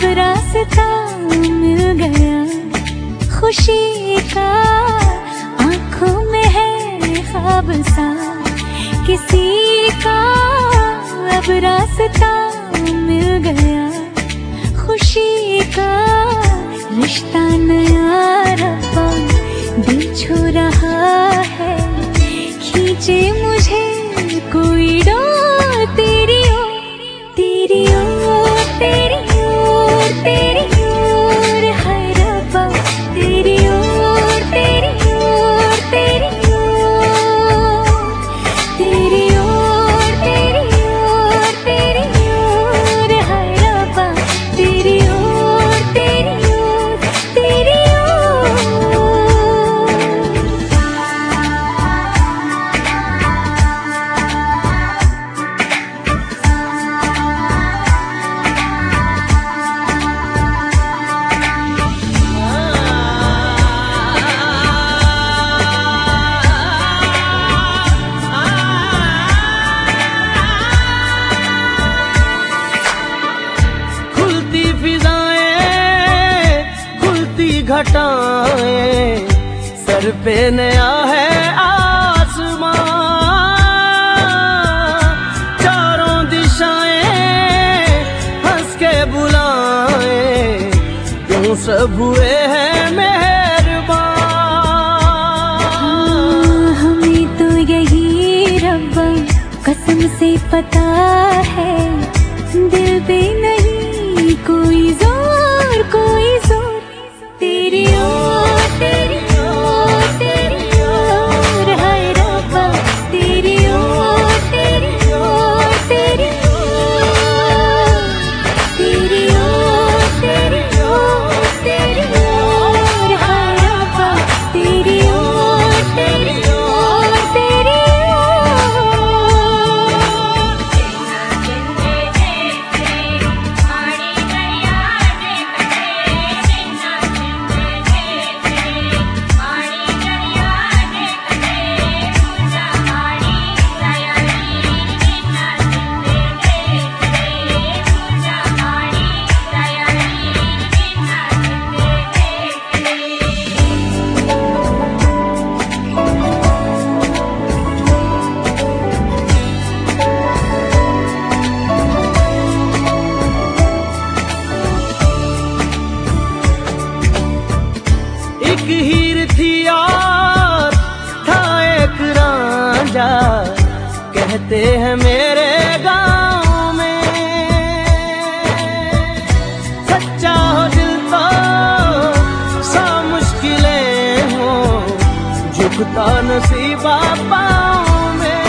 रास्ता मिल गया खुशी का, आंखों में है ख्वाब सा किसी का। अब रास्ता मिल गया खुशी का, रिश्ता नया रब्बा दिल छू रहा है। खींचे मुझे कोई डोर तेरी ओर, तेरी ओर, तेरी ओर, तेरी ओर है रब्बा, तेरी ओर, तेरी ओर, तेरी ओर, तेरी ओर, तेरी ओर, तेरी ओर है रब्बा, तेरी ओर, तेरी ओर, तेरी घटाएं, सर पे नया है आसमां। चारों दिशाएं हंस के बुलाएं, क्यों सब हुए हैं मेहरबान। हमें तो यही रब्बा कसम से पता है, दिल पे नहीं कोई जोर, कोई जोर। तेरी ओर, तेरी ओर, तेरी ओर है रब्बा, तेरी ओर, तेरी ओर, तेरी ओर, तेरी ओर, तेरी ओर, तेरी ओर है रब्बा, तेरी ओर, तेरी ओर, तेरी एक हीर थी यार था एक रांझा, कहते हैं मेरे गांव में। सच्चा हो दिल तो सा मुश्किलें हो, झुकता नसीबा पाँव में।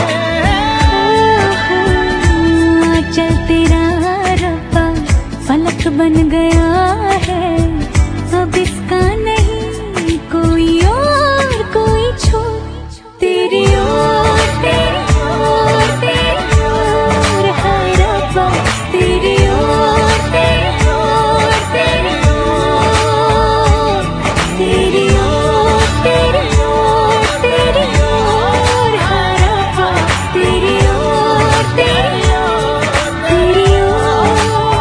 चल तेरा रब्बा फलक बन गया है, अब इसका नहीं कोई और कोई छोर। तेरी ओर, तेरी ओर, तेरी ओर है रब्बा, तेरी ओर, तेरी ओर, तेरी ओर, तेरी ओर, तेरी ओर, तेरी ओर है रब्बा, तेरी ओर, तेरी ओर, तेरी ओर।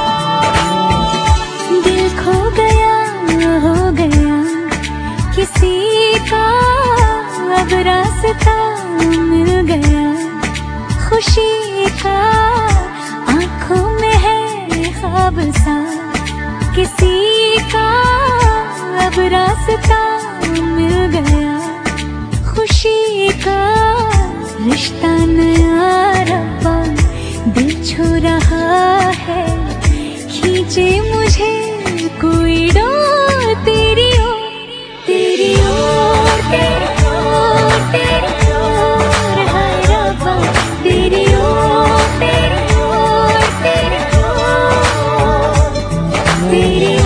दिल खो गया हो गया किसी का, अब रास्ता मिल गया खुशी का। आंखों में है ख्वाब सा किसी का, अब रास्ता मिल गया खुशी का। रिश्ता नया रब्बा दिल छू रहा है। खींचे मुझे कोई डोर तेरी ओर, तेरी ओर, तेरी ओर, तेरी ओर है रब्बा, तेरी ओर, तेरी ओर, तेरी ओर, तेरी